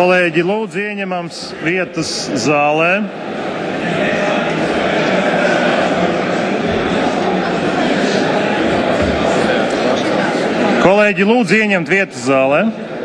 Kolēģi, lūdzu ieņemams vietas zālē. Kolēģi, lūdzu ieņemt vietas zālē.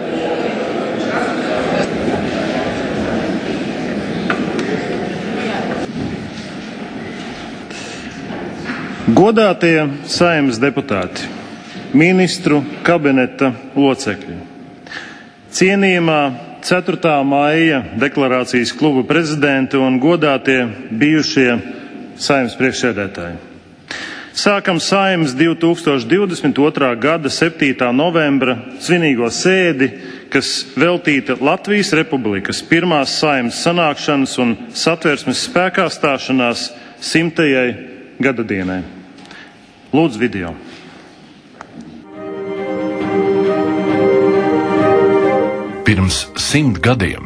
Godātie Saeimas deputāti, ministru kabineta locekļi, cienījamā 4. maija deklarācijas kluba prezidenti un godātie bijušie Saeimas priekšsēdētāji. Sākam Saeimas 2022. gada 7. novembra svinīgo sēdi, kas veltīta Latvijas Republikas pirmās Saeimas sanākšanas un Satversmes spēkā stāšanās 100. gadadienai. Lūdzu video. Pirms 100 gadiem,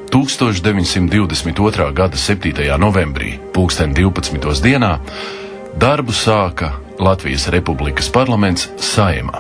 1922. gada 7. novembrī, 12. dienā, darbu sāka Latvijas Republikas parlaments Saeima.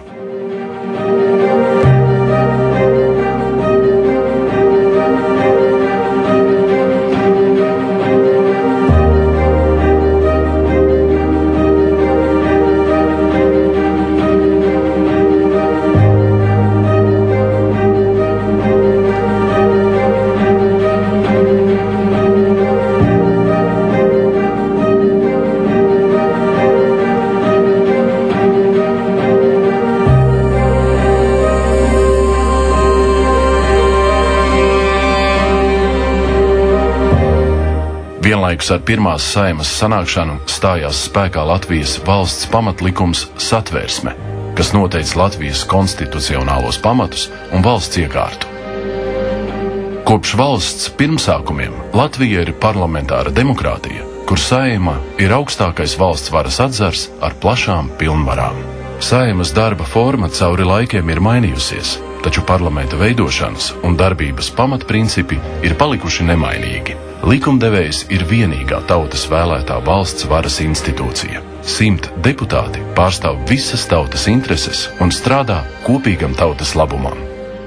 Vienlaikus ar pirmās Saeimas sanākšanu stājās spēkā Latvijas valsts pamatlikums Satversme, kas noteica Latvijas konstitucionālos pamatus un valsts iekārtu. Kopš valsts pirmsākumiem Latvija ir parlamentāra demokrātija, kur Saeima ir augstākais valsts varas atzars ar plašām pilnvarām. Saeimas darba forma cauri laikiem ir mainījusies, taču parlamenta veidošanas un darbības pamatprincipi ir palikuši nemainīgi. Likumdevējs ir vienīgā tautas vēlētā valsts varas institūcija. 100 deputāti pārstāv visas tautas intereses un strādā kopīgam tautas labumam.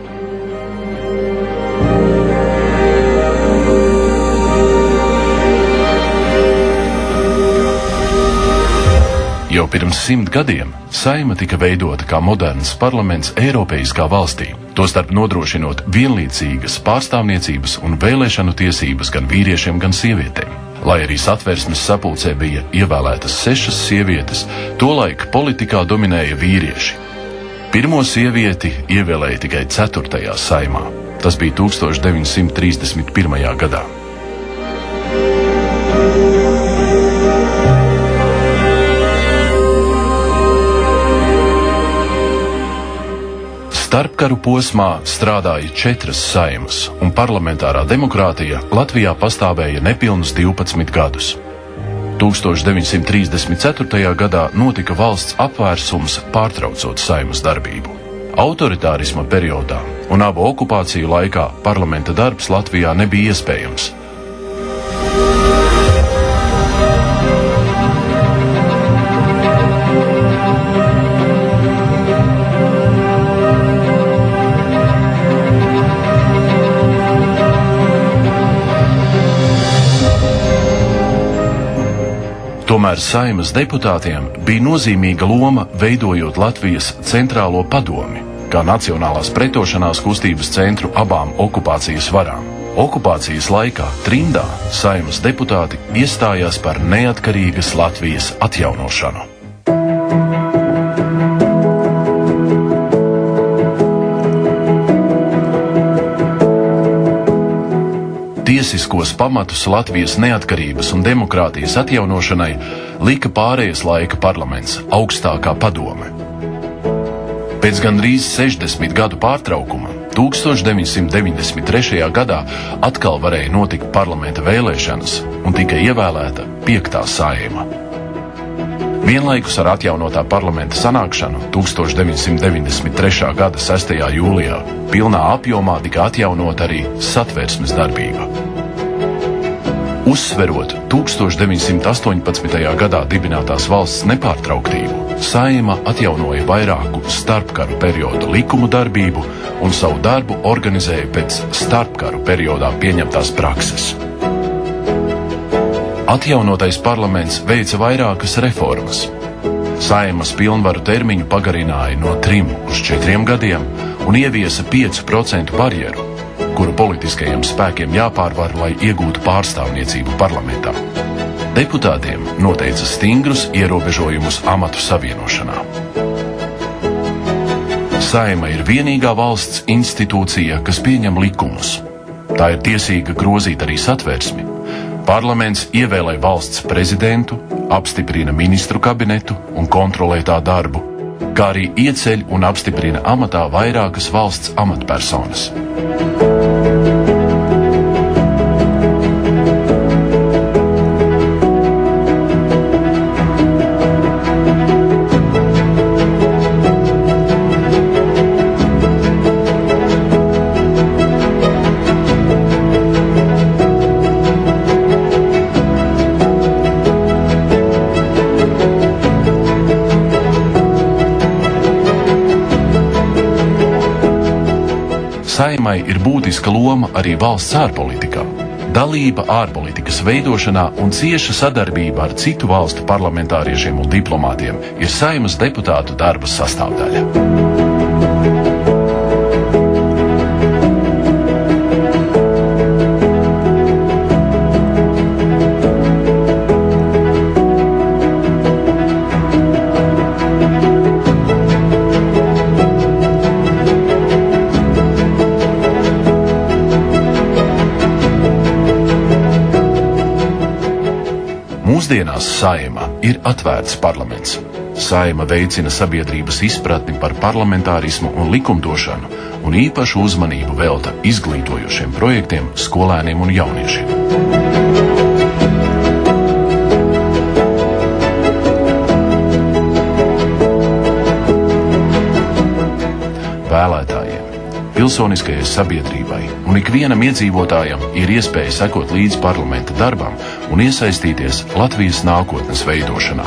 Jau pirms 100 gadiem Saeima tika veidota kā moderns parlaments Eiropeiskā valstī, tostarp nodrošinot vienlīdzīgas pārstāvniecības un vēlēšanu tiesības gan vīriešiem, gan sievietēm. Lai arī Satversmes sapulcē bija ievēlētas 6 sievietes, tolaik politikā dominēja vīrieši. Pirmo sievieti ievēlēja tikai 4. Saeimā. Tas bija 1931. gadā. Starpkaru posmā strādāja 4 Saeimas, un parlamentārā demokrātija Latvijā pastāvēja nepilnus 12 gadus. 1934. gadā notika valsts apvērsums, pārtraucot Saeimas darbību. Autoritārisma periodā un abu okupāciju laikā parlamenta darbs Latvijā nebija iespējams. Tomēr Saeimas deputātiem bija nozīmīga loma veidojot Latvijas centrālo padomi, kā nacionālās pretošanās kustības centru abām okupācijas varām. Okupācijas laikā trimdā Saeimas deputāti iestājās par neatkarīgas Latvijas atjaunošanu. Tiesiskos pamatus Latvijas neatkarības un demokrātijas atjaunošanai lika pārējais laika parlaments, augstākā padome. Pēc gandrīz 60 gadu pārtraukuma 1993. gadā atkal varēja notikt parlamenta vēlēšanas un tika ievēlēta 5. Saeima. Vienlaikus ar atjaunotā parlamenta sanākšanu 1993. gada 6. jūlijā pilnā apjomā tika atjaunot arī Satversmes darbība. Uzsverot 1918. gadā dibinātās valsts nepārtrauktību, Saeima atjaunoja vairāku starpkaru perioda likumu darbību un savu darbu organizēja pēc starpkaru periodā pieņemtās prakses. Atjaunotais parlaments veica vairākas reformas. Saeimas pilnvaru termiņu pagarināja no 3 uz 4 gadiem un ieviesa 5% barjeru, kuru politiskajiem spēkiem jāpārvar, lai iegūtu pārstāvniecību parlamentā. Deputātiem noteica stingrus ierobežojumus amatu savienošanā. Saeima ir vienīgā valsts institūcija, kas pieņem likumus. Tā ir tiesīga grozīt arī Satversmi. Parlaments ievēlē valsts prezidentu, apstiprina ministru kabinetu un kontrolē tā darbu, kā arī ieceļ un apstiprina amatā vairākas valsts amatpersonas. Saeimai ir būtiska loma arī valsts ārpolitikā. Dalība ārpolitikas veidošanā un cieša sadarbība ar citu valstu parlamentāriešiem un diplomātiem ir Saeimas deputātu darba sastāvdaļa. Mūsdienās Saeima ir atvērts parlaments. Saeima veicina sabiedrības izpratni par parlamentārismu un likumdošanu un īpašu uzmanību velta izglītojošiem projektiem skolēniem un jauniešiem. Vēlētājiem, pilsoniskajai sabiedrībai un ikvienam iedzīvotājam ir iespēja sekot līdz parlamenta darbam un iesaistīties Latvijas nākotnes veidošanā.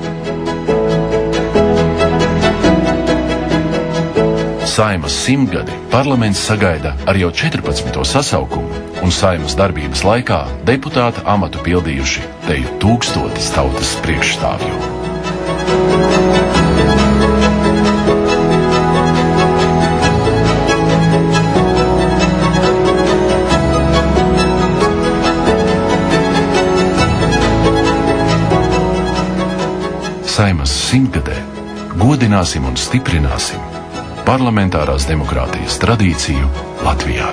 Saeimas 100-gadi parlaments sagaida ar jau 14. sasaukumu, un Saeimas darbības laikā deputāta amatu pildījuši teju 1000 tautas priekšstāvju. Saeimas 100-gadē godināsim un stiprināsim parlamentārās demokrātijas tradīciju Latvijā.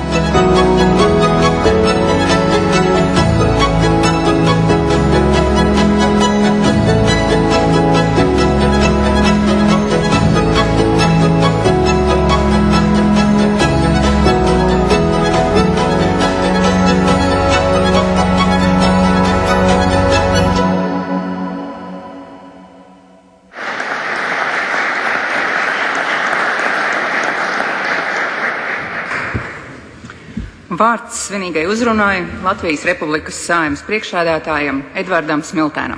Vārds svinīgai uzrunai Latvijas Republikas Saeimas priekšsēdētājam Edvardam Smiltēnam.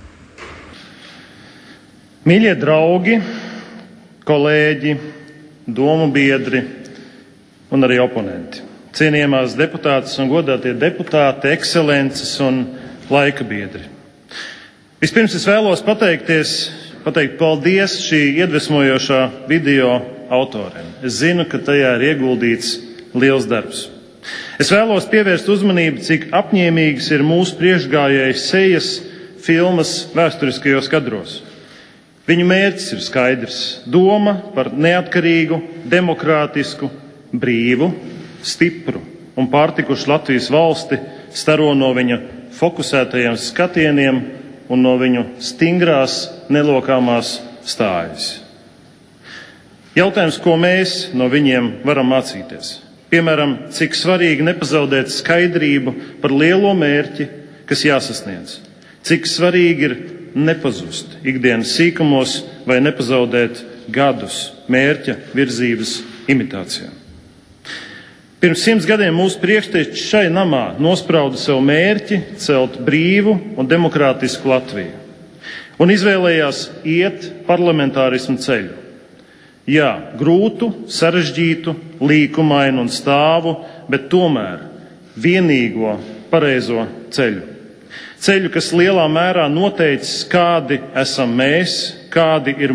Mīļie draugi, kolēģi, domu biedri un arī oponenti, cienījamās deputātes un godātie deputāti, ekscelences un laika biedri. Vispirms es vēlos pateikt paldies šī iedvesmojošā video autoriem. Es zinu, ka tajā ir ieguldīts liels darbs. Es vēlos pievērst uzmanību, cik apņēmīgas ir mūsu priekšgājēju sejas filmas vēsturiskajos kadros. Viņu mērķis ir skaidrs – doma par neatkarīgu, demokrātisku, brīvu, stipru un pārtikušu Latvijas valsti staro no viņa fokusētajiem skatieniem un no viņu stingrās, nelokāmās stājas. Jautājums, ko mēs no viņiem varam mācīties? Piemēram, cik svarīgi nepazaudēt skaidrību par lielo mērķi, kas jāsasniedz. Cik svarīgi ir nepazust ikdienas sīkumos vai nepazaudēt gadus mērķa virzības imitācijā. Pirms 100 gadiem mūsu priekšteči šai namā nosprauda sev mērķi celt brīvu un demokrātisku Latviju un izvēlējās iet parlamentārismu ceļu. Jā, grūtu, sarežģītu, līkumainu un stāvu, bet tomēr vienīgo pareizo ceļu. Ceļu, kas lielā mērā noteicis, kādi esam mēs, kāda ir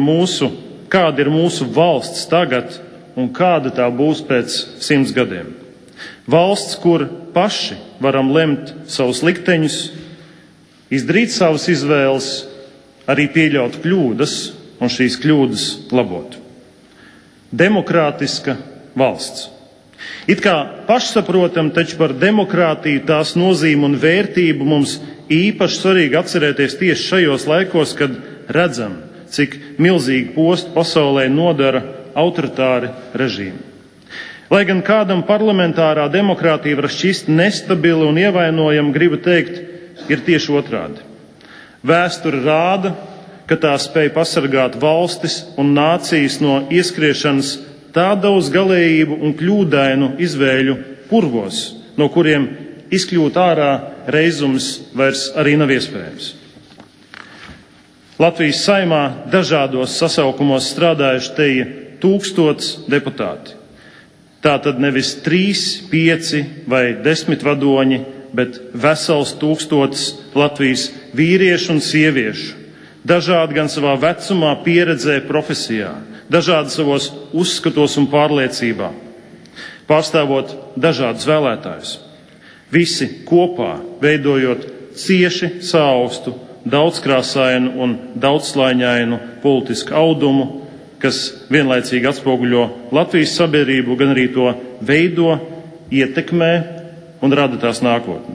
mūsu valsts tagad un kāda tā būs pēc 100 gadiem. Valsts, kur paši varam lemt savus likteņus, izdarīt savas izvēles, arī pieļaut kļūdas un šīs kļūdas labot. Demokrātiska valsts. It kā pašsaprotam, taču par demokrātiju, tās nozīmi un vērtību mums īpaši svarīgi atcerēties tieši šajos laikos, kad redzam, cik milzīgi postu pasaulē nodara autoritāri režīmi. Lai gan kādam parlamentārā demokrātija var šķist nestabila un ievainojama, gribu teikt, ir tieši otrādi. Vēsture rāda, ka tā spēj pasargāt valstis un nācijas no ieskriešanas tādos galējību un kļūdainu izvēļu purvos, no kuriem izkļūt ārā reizums vairs arī nav iespējams. Latvijas Saeimā dažādos sasaukumos strādājuši teja 1000 deputāti. Tātad nevis 3, 5 vai 10 vadoņi, bet vesels 1000 Latvijas vīriešu un sieviešu. Dažādi gan savā vecumā, pieredzē, profesijā, dažādi savos uzskatos un pārliecībā, pārstāvot dažādus vēlētājus. Visi kopā veidojot cieši saaustu, daudzkrāsainu un daudzslāņainu politisku audumu, kas vienlaicīgi atspoguļo Latvijas sabiedrību, gan arī to veido, ietekmē un rada tās nākotni.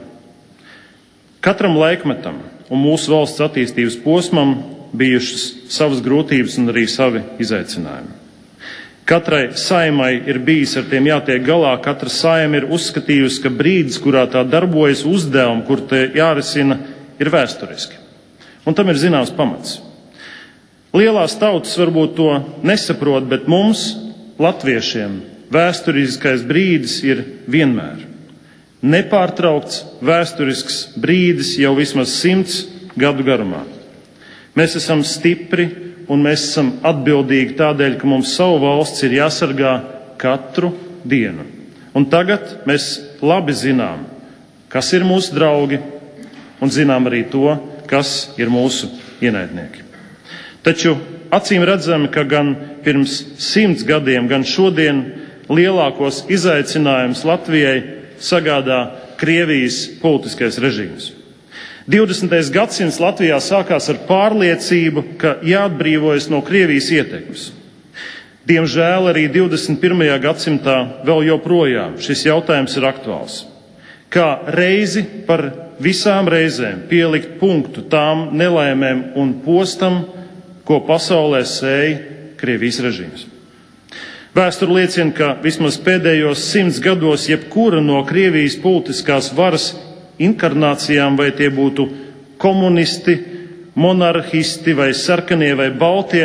Katram laikmetam un mūsu valsts attīstības posmam bijušas savas grūtības un arī savi izaicinājumi. Katrai saimai ir bijis ar tiem jātiek galā, katra saima ir uzskatījusi, ka brīdis, kurā tā darbojas, uzdevumi, kur te jārisina, ir vēsturiski. Un tam ir zināms pamats. Lielās tautas varbūt to nesaprot, bet mums, latviešiem, vēsturiskais brīdis ir vienmēr. Nepārtraukts vēsturisks brīdis jau vismaz 100 gadu garumā. Mēs esam stipri un mēs esam atbildīgi tādēļ, ka mums savu valsts ir jāsargā katru dienu. Un tagad mēs labi zinām, kas ir mūsu draugi, un zinām arī to, kas ir mūsu ienaidnieki. Taču acīm redzami, ka gan pirms 100 gadiem, gan šodien lielākos izaicinājumus Latvijai sagādā Krievijas politiskais režīms. 20. gadsimts Latvijā sākās ar pārliecību, ka jāatbrīvojas no Krievijas ietekmes. Diemžēl arī 21. gadsimtā vēl joprojām šis jautājums ir aktuāls. Kā reizi par visām reizēm pielikt punktu tām nelaimēm un postam, ko pasaulē sēja Krievijas režīms. Vēsture liecina, ka vismaz pēdējos 100 gados jebkura no Krievijas politiskās varas inkarnācijām, vai tie būtu komunisti, monarhisti vai sarkanie vai baltie,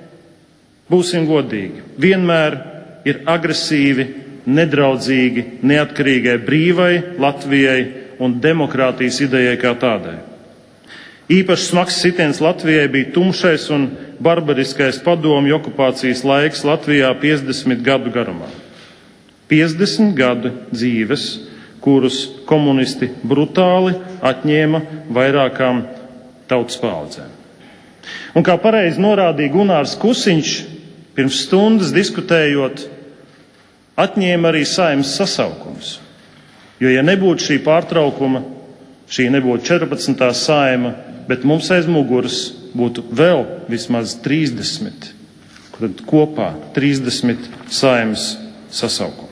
būsim godīgi, vienmēr ir agresīvi, nedraudzīgi, neatkarīgai brīvai Latvijai un demokrātijas idejai kā tādai. Īpaši smags sitiens Latvijai bija tumšais un barbariskais padomju okupācijas laiks Latvijā 50 gadu garumā. 50 gadu dzīves, kurus komunisti brutāli atņēma vairākām tautas paaudzēm. Un kā pareizi norādīja Gunārs Kusiņš, pirms stundas diskutējot, atņēma arī Saeimas sasaukums. Jo, ja nebūtu šī pārtraukuma, šī nebūtu 14. Saeima, bet mums aiz muguras būtu vēl vismaz 30, tad kopā 30 Saeimas sasaukumi.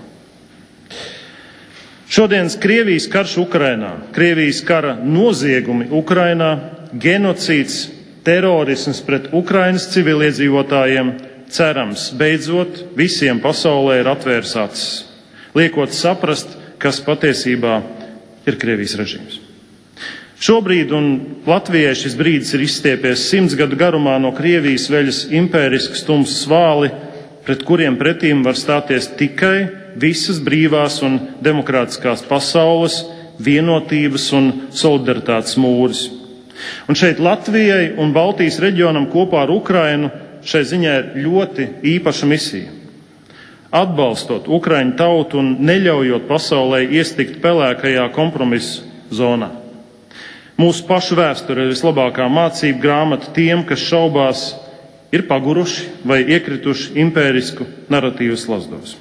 Šodienas Krievijas karš Ukrainā, Krievijas kara noziegumi Ukrainā, genocīds, terorisms pret Ukrainas civiliedzīvotājiem, cerams, beidzot visiem pasaulē ir atvērs acis, liekot saprast, kas patiesībā ir Krievijas režīms. Šobrīd un Latvijai šis brīdis ir izstiepies 100 gadu garumā no Krievijas veļas impēriskas tumsas vāli pret kuriem pretīm var stāties tikai visas brīvās un demokrātiskās pasaules vienotības un solidaritātes mūris. Un šeit Latvijai un Baltijas reģionam kopā ar Ukrainu šai ziņā ir ļoti īpaša misija. Atbalstot Ukraiņu tautu un neļaujot pasaulē iestikt pelēkajā kompromisa zonā. Mūsu pašu vēsture ir vislabākā mācība grāmata tiem, kas šaubās, ir paguruši vai iekrituši impērisku naratīvu slazdos.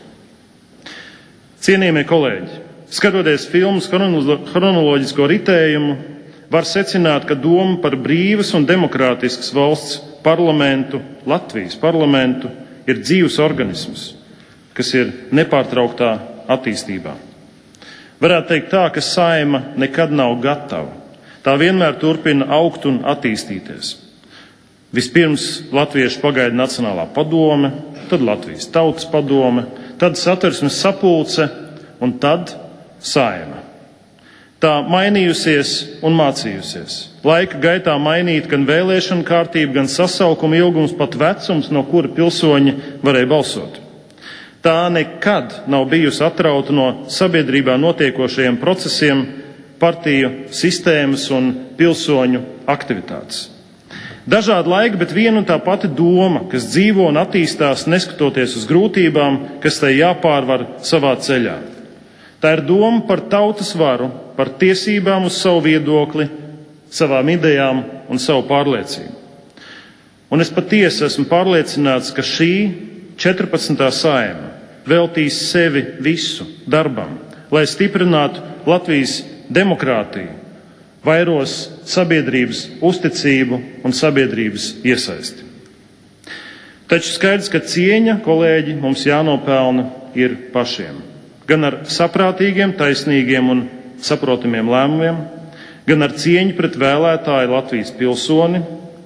Cienījamie kolēģi, skatoties filmas chronoloģisko ritējumu, var secināt, ka doma par brīvas un demokrātiskas valsts parlamentu, Latvijas parlamentu, ir dzīvs organisms, kas ir nepārtrauktā attīstībā. Varētu teikt tā, ka Saeima nekad nav gatava. Tā vienmēr turpina augt un attīstīties. Vispirms Latviešu pagaidu Nacionālā padome, tad Latvijas Tautas padome, tad Satversmes sapulce un tad Saeima. Tā mainījusies un mācījusies. Laika gaitā mainīt gan vēlēšana kārtība, gan sasaukuma ilgums, pat vecums, no kura pilsoņi varēja balsot. Tā nekad nav bijusi atrauta no sabiedrībā notiekošajiem procesiem, partiju sistēmas un pilsoņu aktivitātes. Dažādi laiki, bet viena un tā pati doma, kas dzīvo un attīstās neskatoties uz grūtībām, kas tai jāpārvar savā ceļā. Tā ir doma par tautas varu, par tiesībām uz savu viedokli, savām idejām un savu pārliecību. Un es patiesi esmu pārliecināts, ka šī 14. Saeima veltīs sevi visu darbam, lai stiprinātu Latvijas demokrātiju, vairos sabiedrības uzticību un sabiedrības iesaisti. Taču skaidrs, ka cieņa, kolēģi, mums jānopelna ir pašiem. Gan ar saprātīgiem, taisnīgiem un saprotamiem lēmumiem, gan ar cieņu pret vēlētāju Latvijas pilsoni,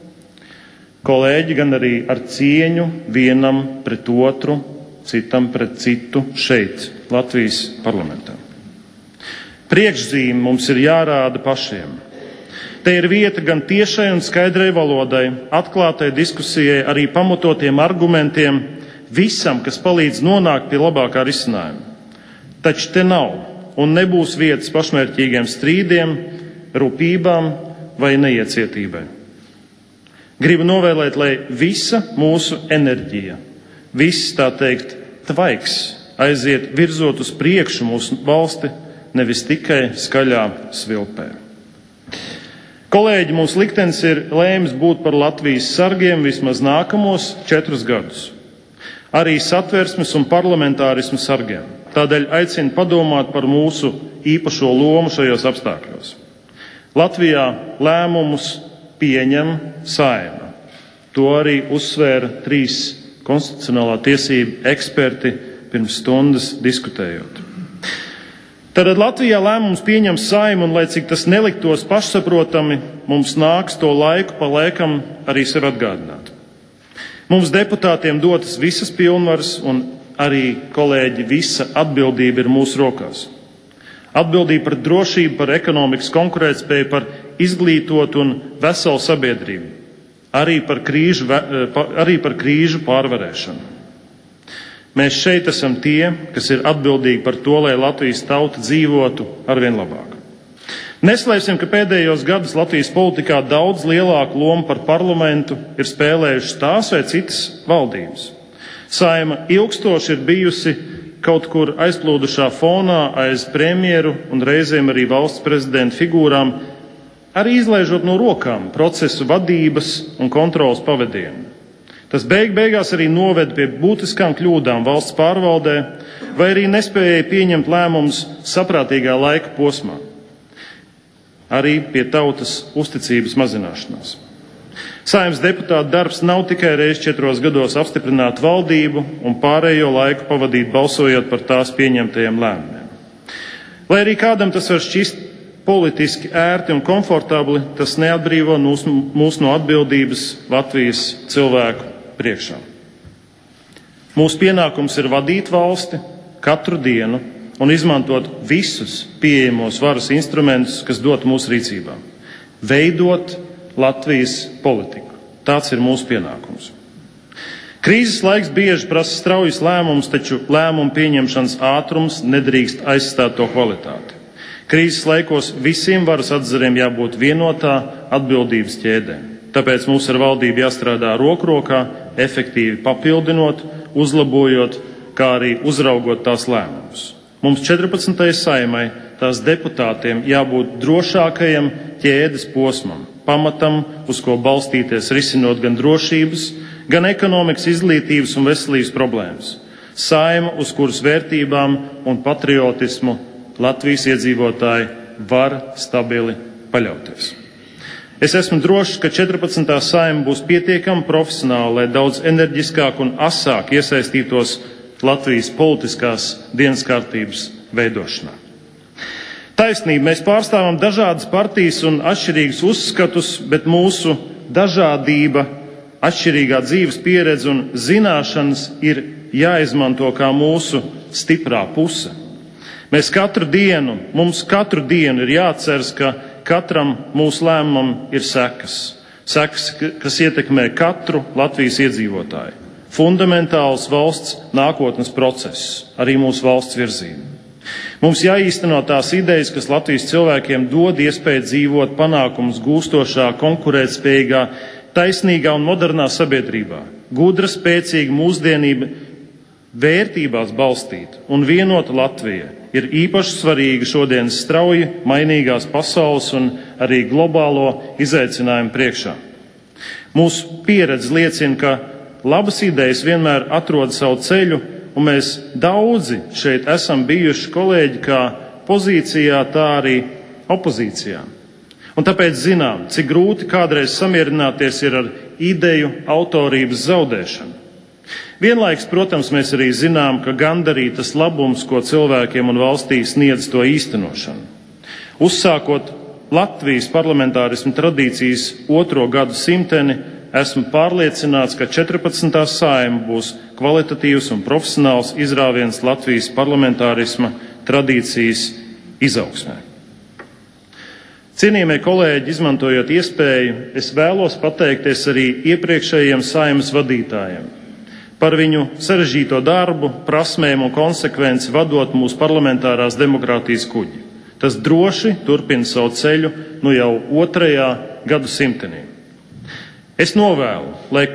kolēģi, gan arī ar cieņu vienam pret otru, citam pret citu šeit, Latvijas parlamentā. Priekšzīme mums ir jārāda pašiem. Te ir vieta gan tiešai un skaidrai valodai, atklātai diskusijai, arī pamatotiem argumentiem, visam, kas palīdz nonākt pie labākā risinājuma. Taču te nav un nebūs vietas pašmērķīgiem strīdiem, rūpībām vai neiecietībai. Gribu novēlēt, lai visa mūsu enerģija, viss, tā teikt, tvaiks aiziet virzot uz priekšu mūsu valsti, nevis tikai skaļā svilpē. Kolēģi, mūsu liktenis ir lēmis būt par Latvijas sargiem vismaz nākamos 4 gadus. Arī Satversmes un parlamentārismu sargiem. Tādēļ aicinu padomāt par mūsu īpašo lomu šajos apstākļos. Latvijā lēmumus pieņem Saeima. To arī uzsvēra 3 konstitucionālā tiesība eksperti pirms stundas diskutējot. Tātad Latvijā lēmums pieņem Saeima, un lai cik tas neliktos pašsaprotami, mums nāks to laiku pa laikam arī sev atgādināt. Mums deputātiem dotas visas pilnvaras, un arī, kolēģi, visa atbildība ir mūsu rokās. Atbildība par drošību, par ekonomikas konkurētspēju, par izglītotu un veselu sabiedrību, arī par krīžu pārvarēšanu. Mēs šeit esam tie, kas ir atbildīgi par to, lai Latvijas tauta dzīvotu arvien labāk. Neslēpsim, ka pēdējos gadus Latvijas politikā daudz lielāku lomu par parlamentu ir spēlējušas tās vai citas valdības. Saeima ilgstoši ir bijusi kaut kur aizplūdušā fonā aiz premjeru un reizēm arī valsts prezidenta figūrām, arī izlaižot no rokām procesu vadības un kontrolas pavadienu. Tas beigās arī noved pie būtiskām kļūdām valsts pārvaldē, vai arī nespēja pieņemt lēmumus saprātīgā laika posmā. Arī pie tautas uzticības mazināšanās. Saeimas deputāta darbs nav tikai reiz 4 gados apstiprināt valdību un pārējo laiku pavadīt balsojot par tās pieņemtajiem lēmumiem. Lai arī kādam tas var šķist politiski ērti un komfortabli, tas neatbrīvo mūs no atbildības Latvijas cilvēku priekšā. Mūsu pienākums ir vadīt valsti katru dienu un izmantot visus pieejamos varas instrumentus, kas dot mūsu rīcībā. Veidot Latvijas politiku. Tāds ir mūsu pienākums. Krīzes laiks bieži prasa straujas lēmumus, taču lēmumu pieņemšanas ātrums nedrīkst aizstāt to kvalitāti. Krīzes laikos visiem varas atzariem jābūt vienotā atbildības ķēdē. Tāpēc mums ar valdību jāstrādā roku rokā, efektīvi papildinot, uzlabojot, kā arī uzraugot tās lēmumus. Mums 14. Saeimai, tās deputātiem jābūt drošākajam ķēdes posmam, pamatam, uz ko balstīties risinot gan drošības, gan ekonomikas, izglītības un veselības problēmas. Saeima, uz kuras vērtībām un patriotismu Latvijas iedzīvotāji var stabili paļauties. Es esmu drošs, ka 14. Saeima būs pietiekami profesionāli, lai daudz enerģiskāk un asāk iesaistītos Latvijas politiskās dienas kārtības veidošanā. Taisnība, mēs pārstāvam dažādas partijas un atšķirīgus uzskatus, bet mūsu dažādība, atšķirīgā dzīves pieredze un zināšanas ir jāizmanto kā mūsu stiprā puse. Mums katru dienu ir jāatceras, ka katram mūsu lēmumam ir sekas, kas ietekmē katru Latvijas iedzīvotāju. Fundamentāls valsts nākotnes process, arī mūsu valsts virzība. Mums jāīsteno tās idejas, kas Latvijas cilvēkiem dod iespēju dzīvot panākumus gūstošā, konkurētspējīgā, taisnīgā un modernā sabiedrībā. Gudra, spēcīga, mūsdienība, vērtībās balstīta un vienota Latvija ir īpaši svarīga šodienas strauji mainīgās pasaules un arī globālo izaicinājumu priekšā. Mūsu pieredze liecina, ka labas idejas vienmēr atrod savu ceļu, un mēs daudzi šeit esam bijuši kolēģi kā pozīcijā, tā arī opozīcijā. Un tāpēc zinām, cik grūti kādreiz samierināties ir ar ideju autorības zaudēšanu. Vienlaiks, protams, mēs arī zinām, ka gandarītas labums, ko cilvēkiem un valstī sniedz to īstenošanu. Uzsākot Latvijas parlamentārismu tradīcijas 2. gadu simteni, esmu pārliecināts, ka 14. Saeima būs kvalitatīvs un profesionāls izrāviens Latvijas parlamentārisma tradīcijas izaugsmē. Cienījamie kolēģi, izmantojot iespēju, es vēlos pateikties arī iepriekšējiem Saeimas vadītājiem par viņu sarežģīto darbu, prasmēm un konsekvenci vadot mūsu parlamentārās demokrātijas kuģi. Tas droši turpina savu ceļu jau 2. gadsimtenī. Es novēlu, lai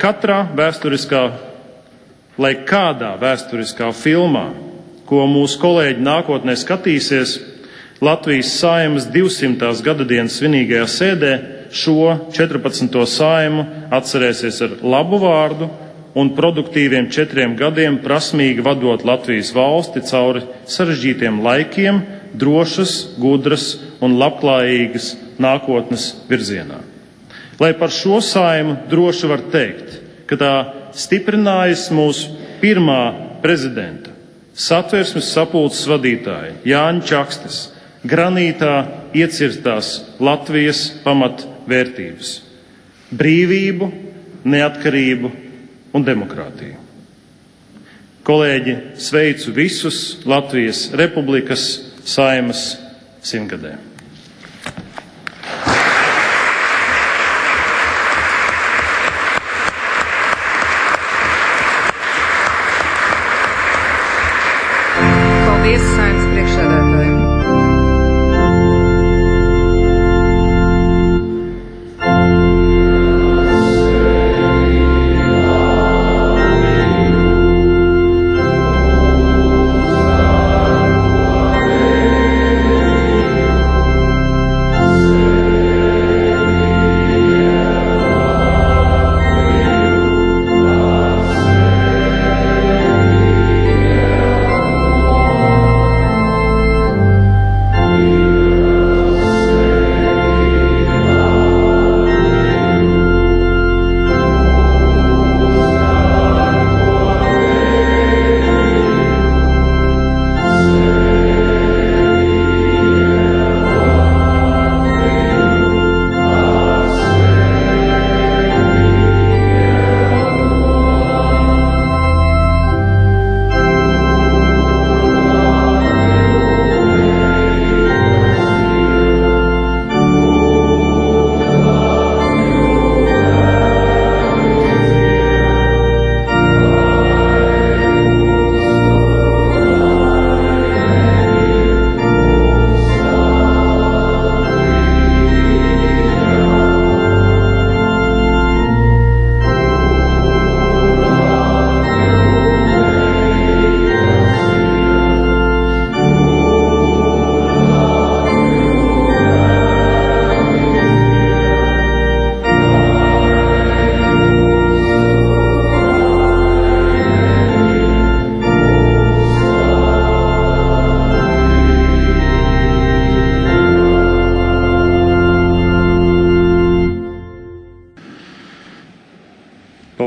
kādā vēsturiskā filmā, ko mūsu kolēģi nākotnē skatīsies, Latvijas Saeimas 200. gadadienas svinīgajā sēdē šo 14. Saeimu atcerēsies ar labu vārdu un produktīviem 4 gadiem prasmīgi vadot Latvijas valsti cauri sarežģītiem laikiem, drošas, gudras un labklājīgas nākotnes virzienā. Lai par šo Saeimu droši var teikt, ka tā stiprinājas mūsu pirmā prezidenta, Satversmes sapulces vadītāja Jāņa Čakstes, granītā iecirstās Latvijas pamatvērtības – brīvību, neatkarību un demokrātiju. Kolēģi, sveicu visus Latvijas Republikas Saeimas 100-gadē. Paldies Saeimas priekšsēdētājiem.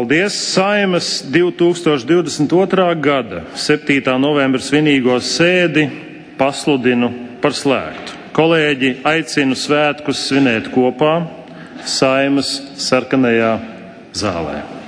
Paldies! Saimas 2022. gada 7. novembra svinīgo sēdi pasludinu par slēgtu. Kolēģi, aicinu svētkus svinēt kopā Saimas sarkanajā zālē.